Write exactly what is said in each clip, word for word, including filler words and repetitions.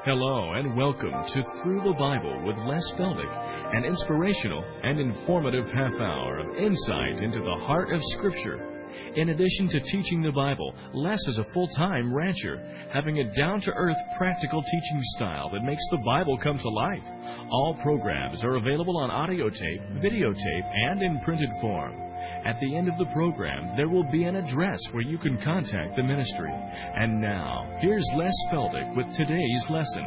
Hello and welcome to Through the Bible with Les Feldick, an inspirational and informative half hour of insight into the heart of Scripture. In addition to teaching the Bible, Les is a full-time rancher, having a down-to-earth practical teaching style that makes the Bible come to life. All programs are available on audio tape, videotape, and in printed form. At the end of the program, there will be an address where you can contact the ministry. And now, here's Les Feldick with today's lesson.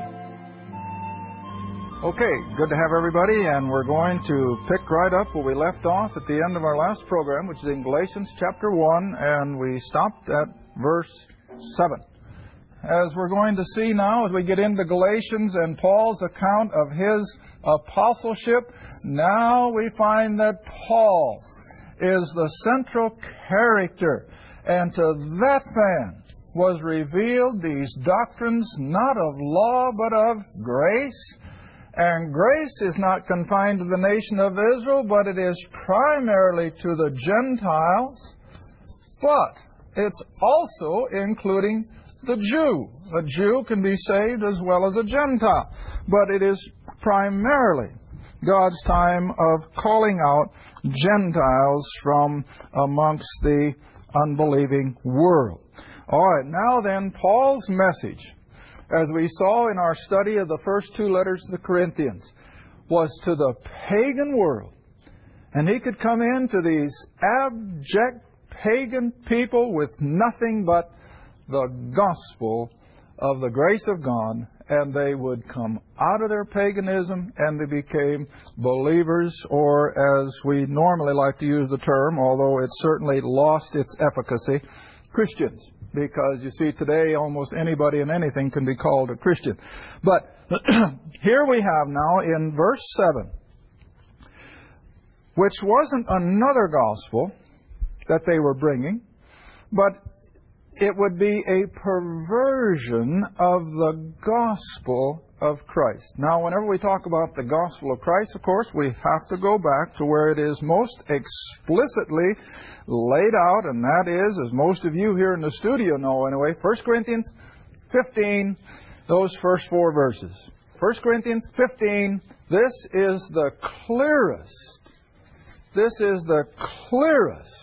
Okay, good to have everybody, and we're going to pick right up where we left off at the end of our last program, which is in Galatians chapter one, and we stopped at verse seven. As we're going to see now, as we get into Galatians and Paul's account of his apostleship, now we find that Paul is the central character, and to that man was revealed these doctrines not of law but of grace. And grace is not confined to the nation of Israel, but it is primarily to the Gentiles, but it's also including the Jew. A Jew can be saved as well as a Gentile, but it is primarily God's time of calling out Gentiles from amongst the unbelieving world. All right, now then, Paul's message, as we saw in our study of the first two letters to the Corinthians, was to the pagan world. And he could come into these abject pagan people with nothing but the gospel of the grace of God, and they would come out of their paganism and they became believers, or as we normally like to use the term, although it's certainly lost its efficacy, Christians. Because you see, today almost anybody and anything can be called a Christian. But here we have now in verse seven, which wasn't another gospel that they were bringing, but it would be a perversion of the gospel of Christ. Now, whenever we talk about the gospel of Christ, of course, we have to go back to where it is most explicitly laid out, and that is, as most of you here in the studio know anyway, First Corinthians fifteen, those first four verses. First Corinthians fifteen, this is the clearest, this is the clearest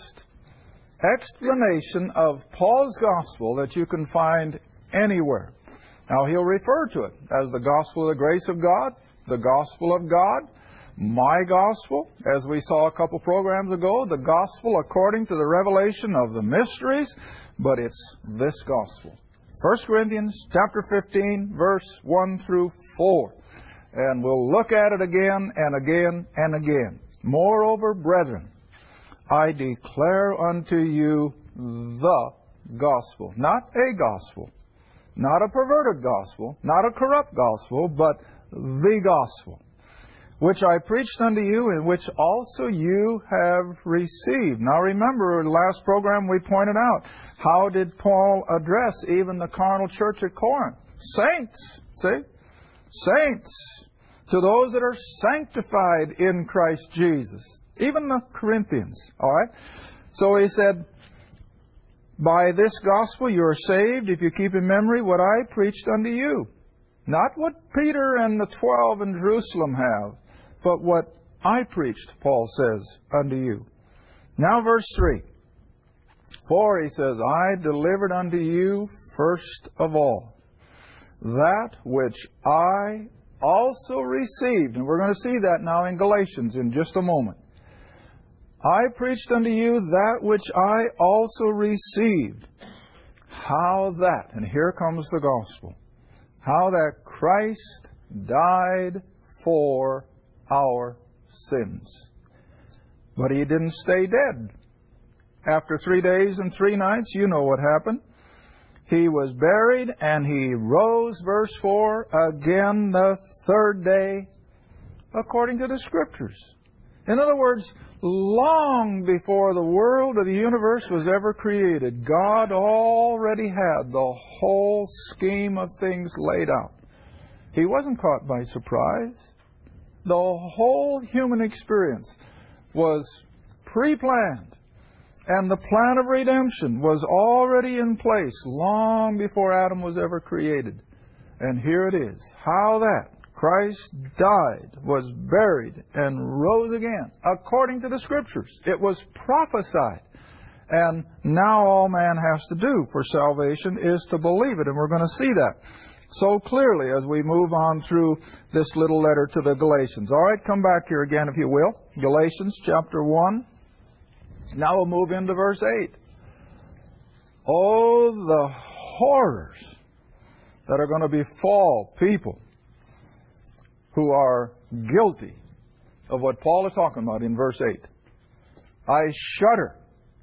explanation of Paul's gospel that you can find anywhere. Now, he'll refer to it as the gospel of the grace of God, the gospel of God, my gospel, as we saw a couple programs ago, the gospel according to the revelation of the mysteries, but it's this gospel. First Corinthians chapter fifteen, verse one through four. And we'll look at it again and again and again. Moreover, brethren, I declare unto you the gospel. Not a gospel. Not a perverted gospel. Not a corrupt gospel, but the gospel, which I preached unto you, in which also you have received. Now remember, in the last program we pointed out, how did Paul address even the carnal church at Corinth? Saints, see? Saints. To those that are sanctified in Christ Jesus. Even the Corinthians, all right? So he said, by this gospel you are saved, if you keep in memory what I preached unto you. Not what Peter and the twelve in Jerusalem have, but what I preached, Paul says, unto you. Now verse three. For, he says, I delivered unto you first of all that which I also received. And we're going to see that now in Galatians in just a moment. I preached unto you that which I also received. How that, and here comes the gospel, how that Christ died for our sins. But He didn't stay dead. After three days and three nights, you know what happened. He was buried and He rose, verse four, again the third day, according to the Scriptures. In other words, long before the world or the universe was ever created, God already had the whole scheme of things laid out. He wasn't caught by surprise. The whole human experience was pre-planned, and the plan of redemption was already in place long before Adam was ever created. And here it is. How that Christ died, was buried, and rose again, according to the Scriptures. It was prophesied. And now all man has to do for salvation is to believe it. And we're going to see that so clearly as we move on through this little letter to the Galatians. All right, come back here again if you will. Galatians chapter one. Now we'll move into verse eight. Oh, the horrors that are going to befall people who are guilty of what Paul is talking about in verse eight. I shudder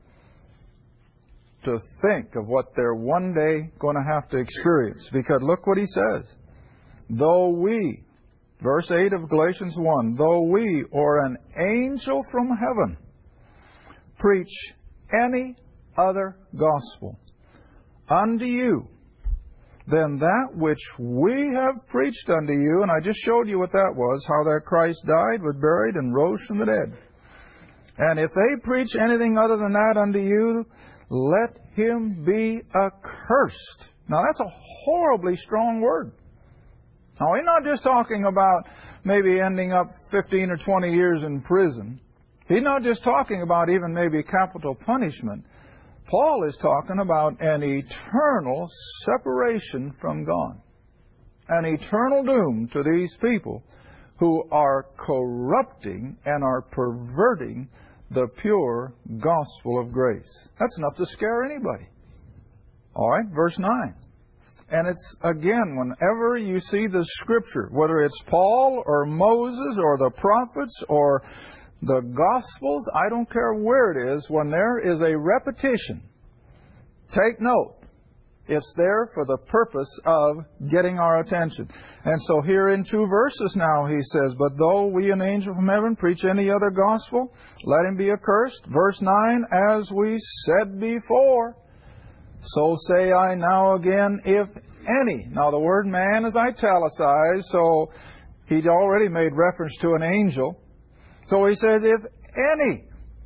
to think of what they're one day going to have to experience. Because look what he says. Though we, verse eight of Galatians one, though we or an angel from heaven preach any other gospel unto you than that which we have preached unto you, and I just showed you what that was, how that Christ died, was buried, and rose from the dead. And if they preach anything other than that unto you, let him be accursed. Now that's a horribly strong word. Now he's not just talking about maybe ending up fifteen or twenty years in prison. He's not just talking about even maybe capital punishment. Paul is talking about an eternal separation from God. An eternal doom to these people who are corrupting and are perverting the pure gospel of grace. That's enough to scare anybody. All right, verse nine. And it's, again, whenever you see the Scripture, whether it's Paul or Moses or the prophets or the Gospels, I don't care where it is, when there is a repetition, take note. It's there for the purpose of getting our attention. And so here in two verses now he says, but though we an angel from heaven preach any other gospel, let him be accursed. Verse nine, as we said before, so say I now again, if any. Now the word man is italicized, so he'd already made reference to an angel. So he says, if any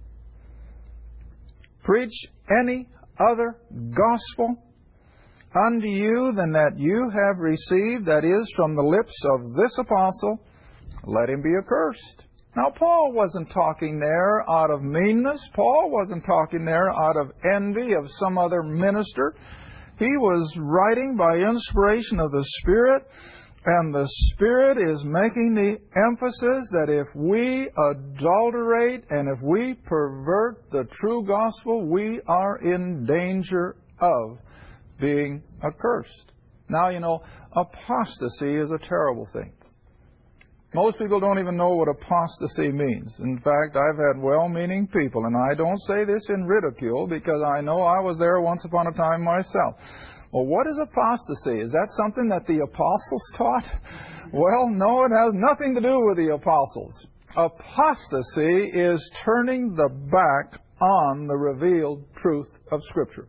preach any other gospel unto you than that you have received, that is, from the lips of this apostle, let him be accursed. Now, Paul wasn't talking there out of meanness. Paul wasn't talking there out of envy of some other minister. He was writing by inspiration of the Spirit, and the Spirit is making the emphasis that if we adulterate and if we pervert the true gospel, we are in danger of being accursed. Now, you know, apostasy is a terrible thing. Most people don't even know what apostasy means. In fact, I've had well-meaning people, and I don't say this in ridicule because I know I was there once upon a time myself. Well, what is apostasy? Is that something that the apostles taught? Well, no, it has nothing to do with the apostles. Apostasy is turning the back on the revealed truth of Scripture.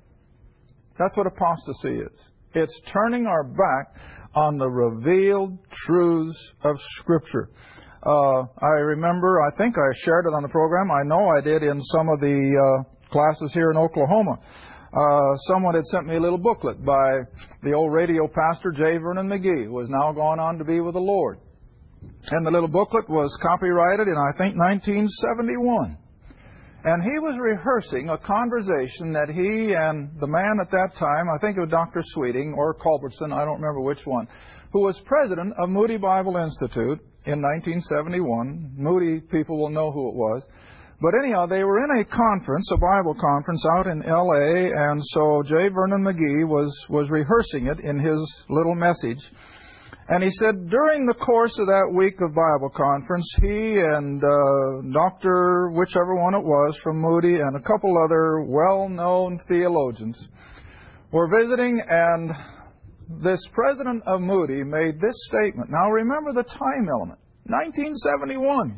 That's what apostasy is. It's turning our back on the revealed truths of Scripture. Uh, I remember, I think I shared it on the program. I know I did in some of the uh, classes here in Oklahoma. Uh, someone had sent me a little booklet by the old radio pastor, J. Vernon McGee, who has now gone on to be with the Lord. And the little booklet was copyrighted in, I think, nineteen seventy-one. And he was rehearsing a conversation that he and the man at that time, I think it was Doctor Sweeting or Culbertson, I don't remember which one, who was president of Moody Bible Institute in nineteen seventy-one. Moody people will know who it was. But anyhow, they were in a conference, a Bible conference out in L A, and so J. Vernon McGee was, was rehearsing it in his little message. And he said during the course of that week of Bible conference, he and uh, Doctor whichever one it was from Moody and a couple other well-known theologians were visiting, and this president of Moody made this statement. Now remember the time element, nineteen seventy-one.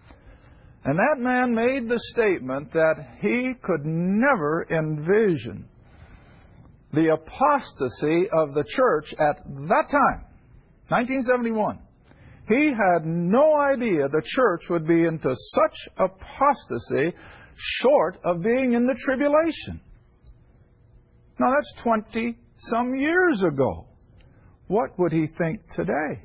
And that man made the statement that he could never envision the apostasy of the church at that time. nineteen seventy-one. He had no idea the church would be into such apostasy short of being in the tribulation. Now that's twenty some years ago. what would he think today?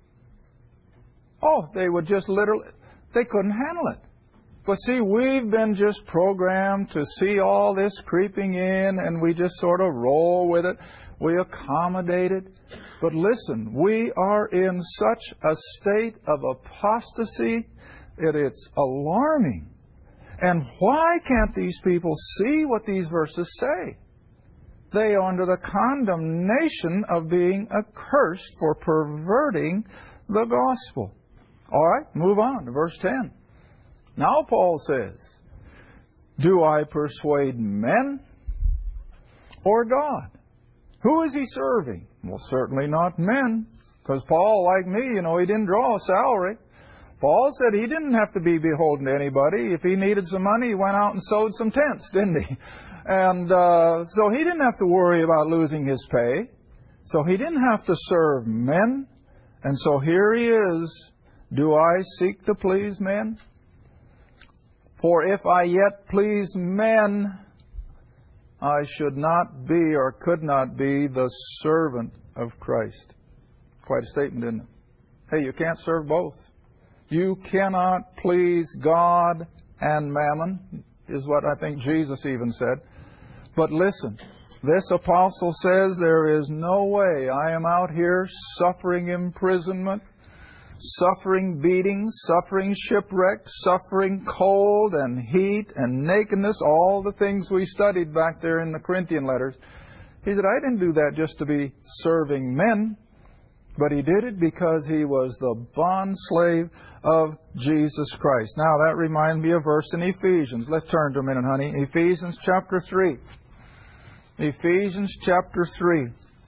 Oh, they would just literally, they couldn't handle it. But see, we've been just programmed to see all this creeping in, and we just sort of roll with it. We accommodate it. But listen, we are in such a state of apostasy that it's alarming. And why can't these people see what these verses say? They are under the condemnation of being accursed for perverting the gospel. All right, move on to verse ten. Now Paul says, do I persuade men or God? Who is he serving? Well, certainly not men, because Paul, like me, you know, he didn't draw a salary. Paul said he didn't have to be beholden to anybody. If he needed some money, he went out and sewed some tents, didn't he? And uh, so he didn't have to worry about losing his pay. So he didn't have to serve men. And so here he is. Do I seek to please men? For if I yet please men, I should not be or could not be the servant of Christ. Quite a statement, isn't it? Hey, you can't serve both. You cannot please God and mammon, is what I think Jesus even said. But listen, this apostle says there is no way I am out here suffering imprisonment, suffering beatings, suffering shipwreck, suffering cold and heat and nakedness, all the things we studied back there in the Corinthian letters. He said, I didn't do that just to be serving men, but he did it because he was the bondslave of Jesus Christ. Now that reminds me of a verse in Ephesians. Let's turn to a minute, honey. Ephesians chapter three. Ephesians chapter three.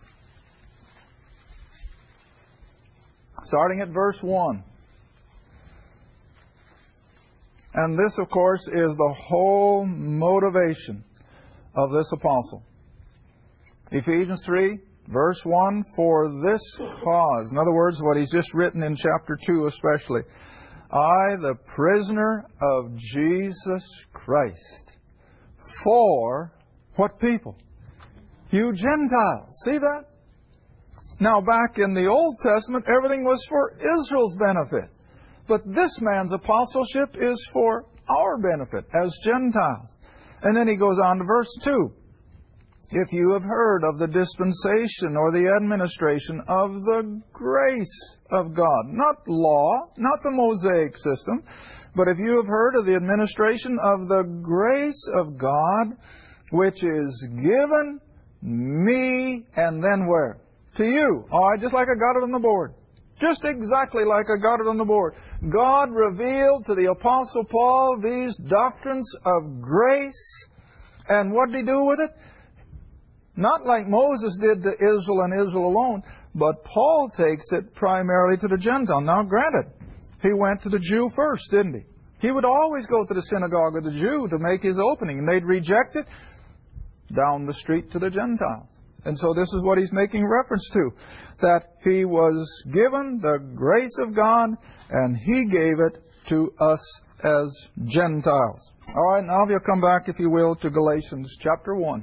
Starting at verse one. And this, of course, is the whole motivation of this apostle. Ephesians three, verse one, for this cause. In other words, what he's just written in chapter two especially. I, the prisoner of Jesus Christ, for what people? You Gentiles. See that? Now, back in the Old Testament, everything was for Israel's benefit. But this man's apostleship is for our benefit as Gentiles. And then he goes on to verse two. If you have heard of the dispensation or the administration of the grace of God, not law, not the Mosaic system, but if you have heard of the administration of the grace of God, which is given me, and then where? To you. All right, just like I got it on the board. Just exactly like I got it on the board. God revealed to the Apostle Paul these doctrines of grace. And what did he do with it? Not like Moses did to Israel and Israel alone, but Paul takes it primarily to the Gentile. Now, granted, he went to the Jew first, didn't he? He would always go to the synagogue of the Jew to make his opening, and they'd reject it. Down the street to the Gentiles. And so this is what he's making reference to, that he was given the grace of God, and he gave it to us as Gentiles. All right, now if you'll come back, if you will, to Galatians chapter one.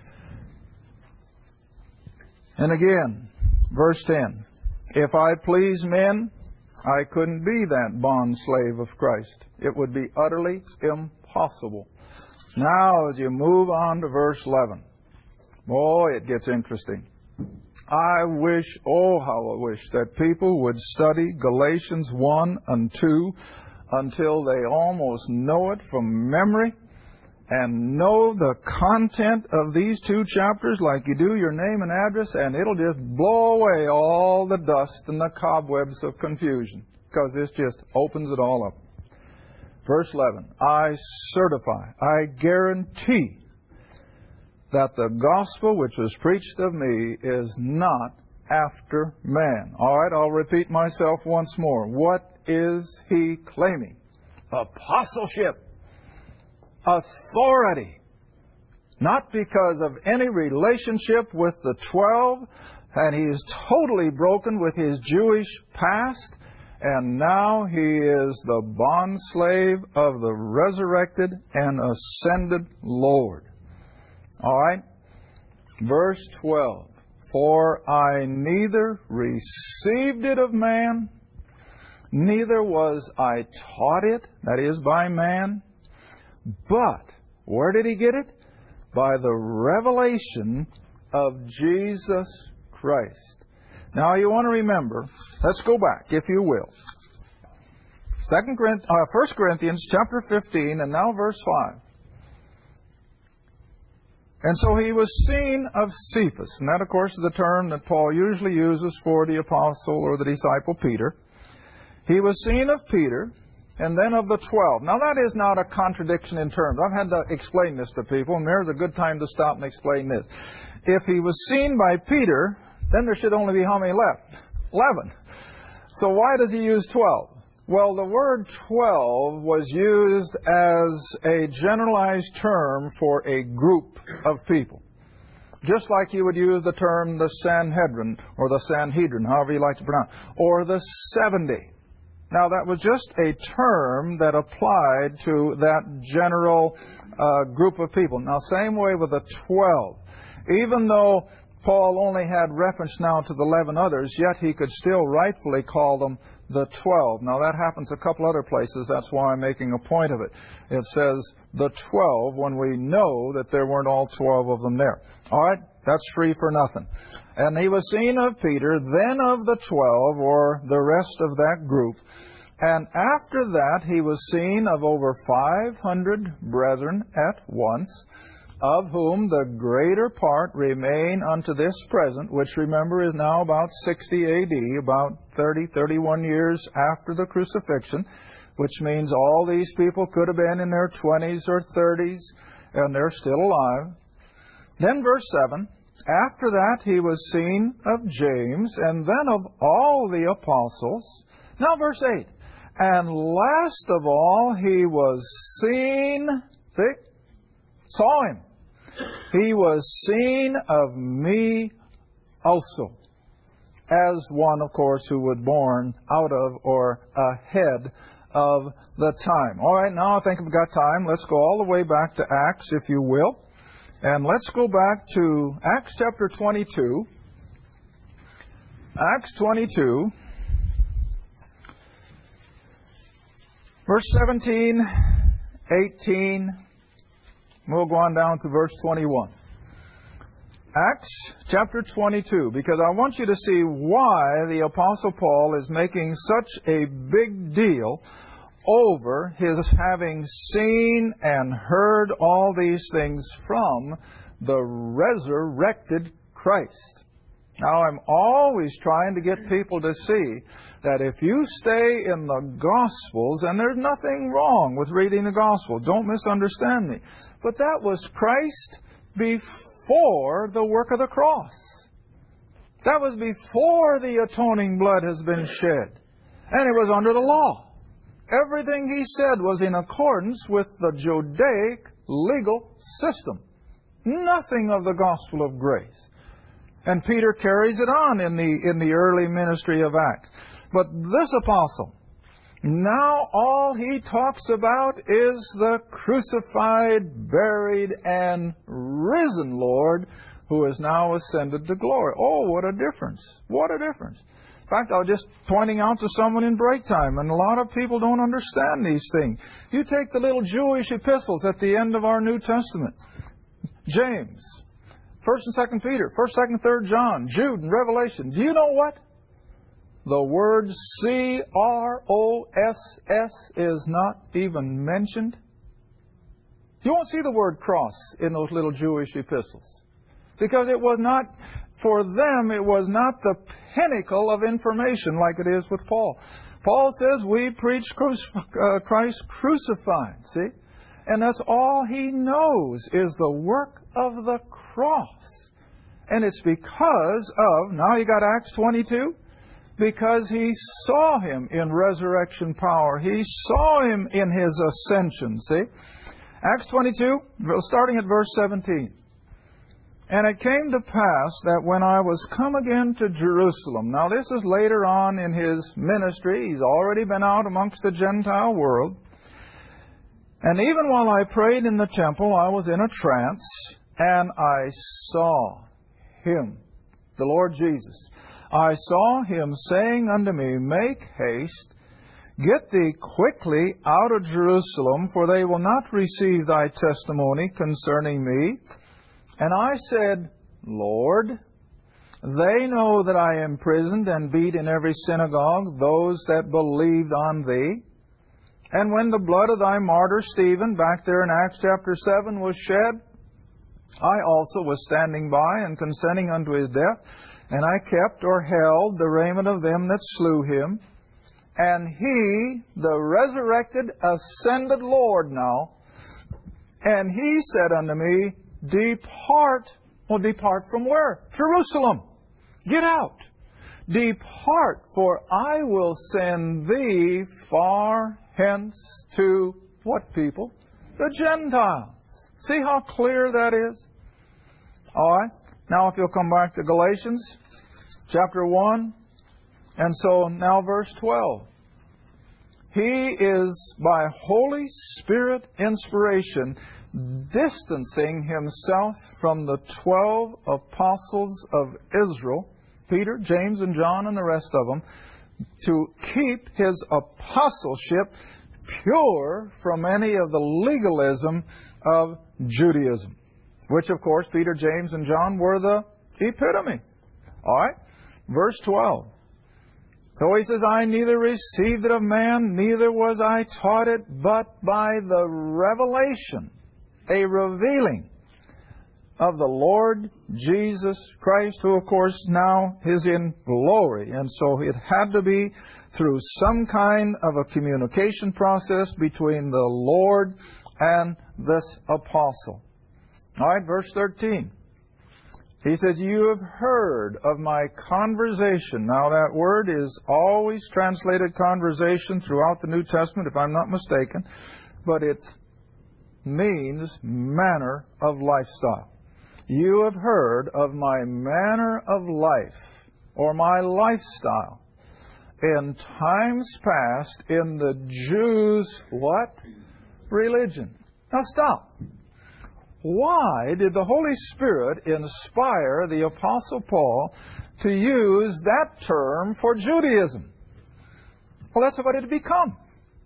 And again, verse ten. If I please men, I couldn't be that bond slave of Christ. It would be utterly impossible. Now, as you move on to verse eleven, boy, it gets interesting. I wish, oh, how I wish that people would study Galatians one and two until they almost know it from memory and know the content of these two chapters like you do your name and address, and it'll just blow away all the dust and the cobwebs of confusion, because this just opens it all up. Verse eleven, I certify, I guarantee that the gospel which was preached of me is not after man. All right, I'll repeat myself once more. What is he claiming? Apostleship, authority, not because of any relationship with the twelve, and he is totally broken with his Jewish past. And now he is the bondslave of the resurrected and ascended Lord. All right? Verse twelve. For I neither received it of man, neither was I taught it, that is, by man, but where did he get it? By the revelation of Jesus Christ. Now you want to remember, let's go back, if you will. Second Corinthians, uh, First Corinthians chapter fifteen, and now verse five. And so he was seen of Cephas. And that, of course, is the term that Paul usually uses for the apostle or the disciple Peter. He was seen of Peter, and then of the twelve. Now, that is not a contradiction in terms. I've had to explain this to people, and there's a good time to stop and explain this. If he was seen by Peter, then there should only be how many left? Eleven. So why does he use twelve? Well, the word twelve was used as a generalized term for a group of people. Just like you would use the term the Sanhedrin, or the Sanhedrin, however you like to pronounce, or the seventy. Now, that was just a term that applied to that general uh, group of people. Now, same way with the twelve. Even though Paul only had reference now to the eleven others, yet he could still rightfully call them the twelve. Now, that happens a couple other places. That's why I'm making a point of it. It says the twelve when we know that there weren't all twelve of them there. All right? That's free for nothing. And he was seen of Peter, then of the twelve, or the rest of that group. And after that, he was seen of over five hundred brethren at once, of whom the greater part remain unto this present, which, remember, is now about sixty A D, about thirty, thirty-one years after the crucifixion, which means all these people could have been in their twenties or thirties, and they're still alive. Then verse seven, after that he was seen of James, and then of all the apostles. Now verse eight, and last of all he was seen, see, saw him. He was seen of me also, as one, of course, who was born out of or ahead of the time. All right, now I think we've got time. Let's go all the way back to Acts, if you will. And let's go back to Acts chapter twenty-two. Acts twenty-two, verse seventeen, eighteen. We'll go on down to verse twenty-one. Acts chapter twenty-two, because I want you to see why the Apostle Paul is making such a big deal over his having seen and heard all these things from the resurrected Christ. Now, I'm always trying to get people to see that if you stay in the Gospels, and there's nothing wrong with reading the Gospel, don't misunderstand me, but that was Christ before the work of the cross. That was before the atoning blood has been shed. And it was under the law. Everything he said was in accordance with the Judaic legal system. Nothing of the gospel of grace. And Peter carries it on in the, in the early ministry of Acts. But this apostle, now all he talks about is the crucified, buried, and risen Lord who is now ascended to glory. Oh, what a difference. What a difference. In fact, I was just pointing out to someone in break time, and a lot of people don't understand these things. You take the little Jewish epistles at the end of our New Testament. James, First and Second Peter, First, Second, Third John, Jude, and Revelation. Do you know what? The word C R O S S is not even mentioned. You won't see the word cross in those little Jewish epistles. Because it was not, for them, it was not the pinnacle of information like it is with Paul. Paul says, we preach Christ crucified, see? And that's all he knows is the work of the cross. And it's because of, now you got Acts twenty-two, because he saw him in resurrection power. He saw him in his ascension, see? Acts twenty-two, starting at verse seventeen. And it came to pass that when I was come again to Jerusalem, now this is later on in his ministry, he's already been out amongst the Gentile world, and even while I prayed in the temple, I was in a trance, and I saw him the Lord Jesus, I saw Him saying unto me, Make haste, get thee quickly out of Jerusalem, for they will not receive thy testimony concerning me. And I said, Lord, they know that I am imprisoned and beat in every synagogue those that believed on thee. And when the blood of thy martyr Stephen, back there in Acts chapter seven, was shed, I also was standing by and consenting unto his death, and I kept or held the raiment of them that slew him. And he, the resurrected, ascended Lord now, and he said unto me, Depart. Well, depart from where? Jerusalem. Get out. Depart, for I will send thee far hence to what people? The Gentiles. See how clear that is? All right. Now if you'll come back to Galatians chapter one, and so now verse twelve. He is by Holy Spirit inspiration distancing Himself from the twelve apostles of Israel, Peter, James, and John, and the rest of them, to keep His apostleship pure from any of the legalism of Judaism, which, of course, Peter, James, and John were the epitome. All right? Verse twelve. So he says, I neither received it of man, neither was I taught it, but by the revelation, a revealing of the Lord Jesus Christ, who, of course, now is in glory. And so it had to be through some kind of a communication process between the Lord and this apostle. All right, verse thirteen. He says, You have heard of my conversation. Now that word is always translated conversation throughout the New Testament, if I'm not mistaken, but it means manner of lifestyle. You have heard of my manner of life, or my lifestyle, in times past in the Jews' what? Religion. Now stop. Why did the Holy Spirit inspire the Apostle Paul to use that term for Judaism? Well, that's what it had become.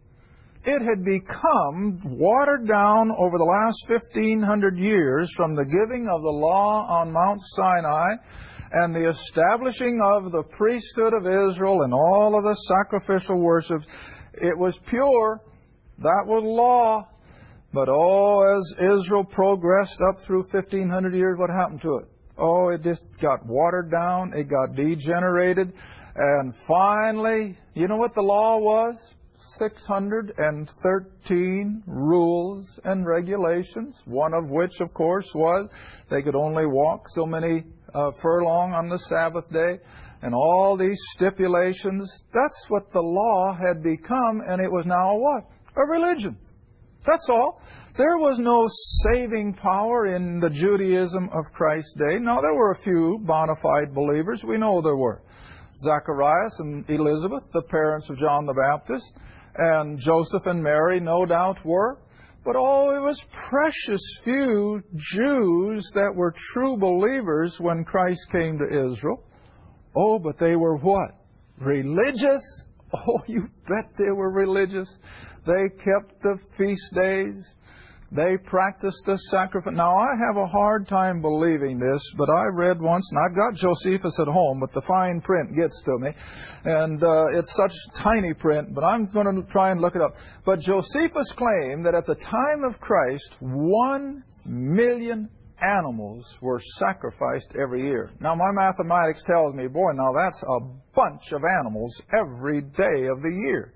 It had become watered down over the last fifteen hundred years from the giving of the law on Mount Sinai and the establishing of the priesthood of Israel and all of the sacrificial worships. It was pure. That was law. But oh, as Israel progressed up through fifteen hundred years, what happened to it? Oh, it just got watered down. It got degenerated. And finally, you know what the law was? six hundred thirteen rules and regulations, one of which, of course, was they could only walk so many uh, furlong on the Sabbath day, and all these stipulations. That's what the law had become, and it was now a what? A religion. That's all. There was no saving power in the Judaism of Christ's day. Now, there were a few bona fide believers. We know there were. Zacharias and Elizabeth, the parents of John the Baptist, and Joseph and Mary, no doubt, were. But oh, it was precious few Jews that were true believers when Christ came to Israel. Oh, but they were what? Religious? Oh, you bet they were religious. They kept the feast days. They practiced the sacrifice. Now, I have a hard time believing this, but I read once, and I've got Josephus at home, but the fine print gets to me. And uh, it's such tiny print, but I'm going to try and look it up. But Josephus claimed that at the time of Christ, one million animals were sacrificed every year. Now, my mathematics tells me, boy, now that's a bunch of animals every day of the year.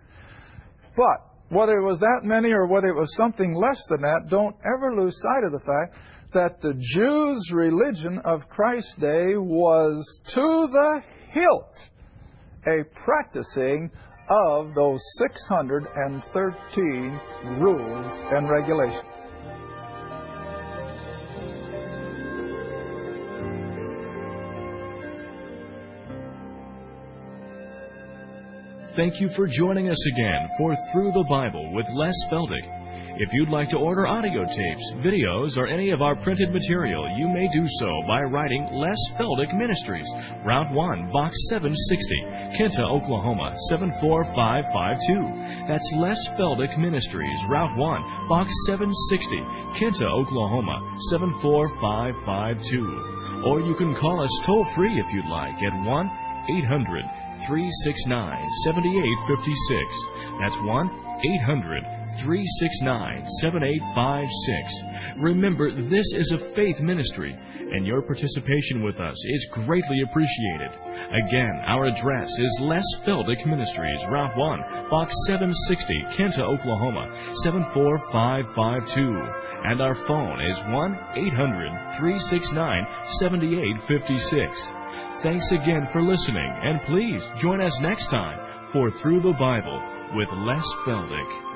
But whether it was that many or whether it was something less than that, don't ever lose sight of the fact that the Jews' religion of Christ's day was to the hilt a practicing of those six hundred thirteen rules and regulations. Thank you for joining us again for Through the Bible with Les Feldick. If you'd like to order audio tapes, videos, or any of our printed material, you may do so by writing Les Feldick Ministries, Route one, Box seven sixty, Kenta, Oklahoma, seven four five five two. That's Les Feldick Ministries, Route one, Box seven sixty, Kenta, Oklahoma, seven four five five two. Or you can call us toll-free if you'd like at one eight hundred, three six nine, seven eight five six. That's one eight hundred, three six nine, seven eight five six. Remember, this is a faith ministry, and your participation with us is greatly appreciated. Again, our address is Les Feldick Ministries, Route one, Box seven sixty, Kenta, Oklahoma, seven four five five two. And our phone is one eight hundred, three six nine, seven eight five six. Thanks again for listening, and please join us next time for Through the Bible with Les Feldick.